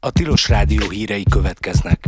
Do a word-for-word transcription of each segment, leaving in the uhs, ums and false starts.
A Tilos Rádió hírei következnek.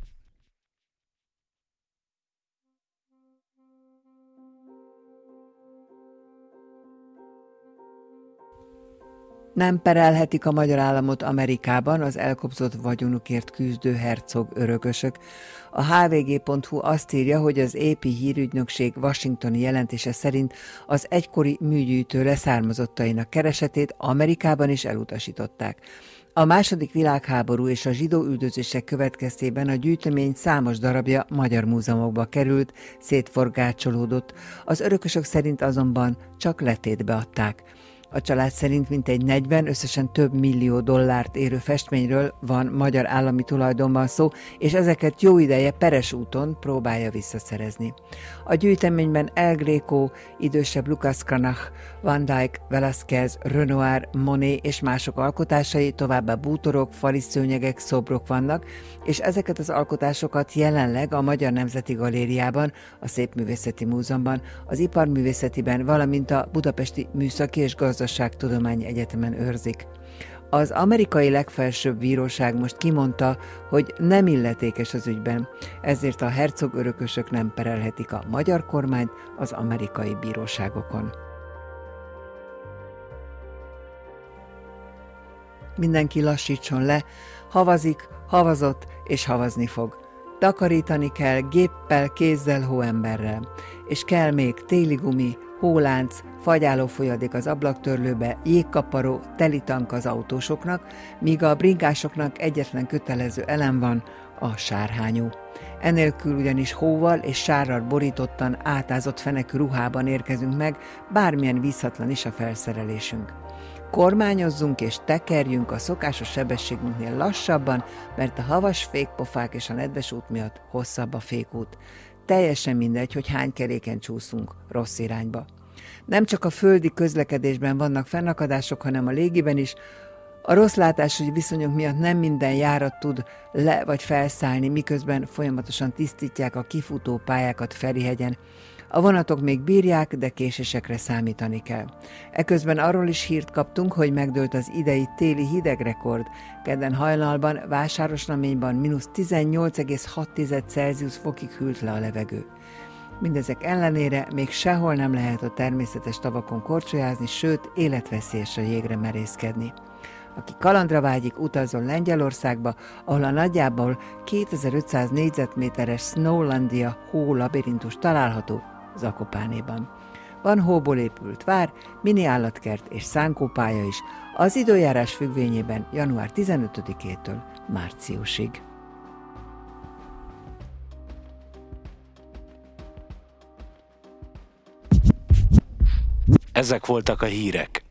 Nem perelhetik a magyar államot Amerikában az elkobzott vagyonukért küzdő hercog örökösök. A há vé gé pont hú azt írja, hogy az á pé hírügynökség washingtoni jelentése szerint az egykori műgyűjtő leszármazottainak keresetét Amerikában is elutasították. A második világháború és a zsidó üldözések következtében a gyűjtemény számos darabja magyar múzeumokba került, szétforgácsolódott, az örökösök szerint azonban csak letétbe adták. A család szerint mintegy negyven, összesen több millió dollárt érő festményről van magyar állami tulajdonban szó, és ezeket jó ideje peres úton próbálja visszaszerezni. A gyűjteményben El Greco, idősebb Lucas Cranach, Van Dyck, Velázquez, Renoir, Monet és mások alkotásai, továbbá bútorok, fali szőnyegek, szobrok vannak, és ezeket az alkotásokat jelenleg a Magyar Nemzeti Galériában, a Szépművészeti Múzeumban, az Iparművészetiben, valamint a Budapesti Műszaki és Gazdaságtudományi Egyetemen őrzik. Az amerikai legfelsőbb bíróság most kimondta, hogy nem illetékes az ügyben, ezért a hercog örökösök nem perelhetik a magyar kormányt az amerikai bíróságokon. Mindenki lassítson le, havazik, havazott és havazni fog. Takarítani kell géppel, kézzel, hóemberrel. És kell még téli gumi, hólánc, fagyáló folyadék az ablaktörlőbe, jégkaparó, telitank az autósoknak, míg a bringásoknak egyetlen kötelező elem van, a sárhányó. Enélkül ugyanis hóval és sárral borítottan, átázott fenekű ruhában érkezünk meg, bármilyen vízhatlan is a felszerelésünk. Kormányozzunk és tekerjünk a szokásos sebességünknél lassabban, mert a havas fékpofák és a nedves út miatt hosszabb a fékút. Teljesen mindegy, hogy hány keréken csúszunk rossz irányba. Nem csak a földi közlekedésben vannak fennakadások, hanem a légiben is. A rossz látású viszonyok miatt nem minden járat tud le- vagy felszállni, miközben folyamatosan tisztítják a kifutó pályákat Ferihegyen. A vonatok még bírják, de késésekre számítani kell. Eközben arról is hírt kaptunk, hogy megdőlt az idei téli hidegrekord. Kedden hajnalban Vásárosnaményban mínusz tizennyolc egész hat Celsius fokig hűlt le a levegő. Mindezek ellenére még sehol nem lehet a természetes tavakon korcsolyázni, sőt életveszélyes a jégre merészkedni. Aki kalandra vágyik, utazzon Lengyelországba, ahol a nagyjából kétezer-ötszáz négyzetméteres Snowlandia hó labirintus található Zakopánéban. Van hóból épült vár, mini állatkert és szánkópálya is, az időjárás függvényében január tizenötödikétől márciusig. Ezek voltak a hírek.